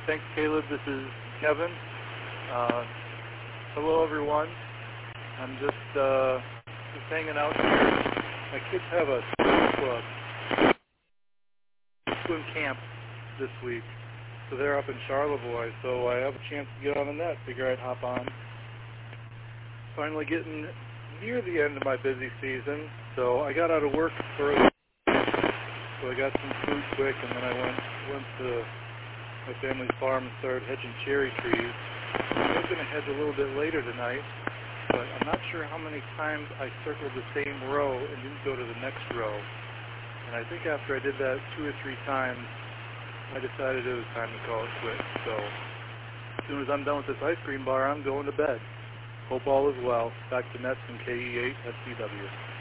Thanks, Caleb. This is Kevin. Hello, everyone. I'm just hanging out here. My kids have a swim camp this week, so they're up in Charlevoix. So I have a chance to get on the net. Figure I'd hop on. Finally getting near the end of my busy season, so I got out of work early. So I got some food quick, and then I went to my family's farm and started hedging cherry trees. I was going to hedge a little bit later tonight, but I'm not sure how many times I circled the same row and didn't go to the next row. And I think after I did that 2 or 3 times, I decided it was time to call it quits. So as soon as I'm done with this ice cream bar, I'm going to bed. Hope all is well. Back to Nets and KE8 SCW.